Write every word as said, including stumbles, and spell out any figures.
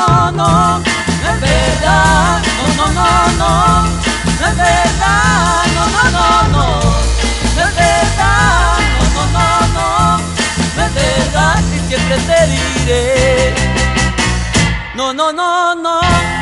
no, no, no es verdad, no, no, no, no, no es verdad, no, no, no, no, no es verdad, no, no, no, no, no es verdad y siempre te diré, no, no, no, no.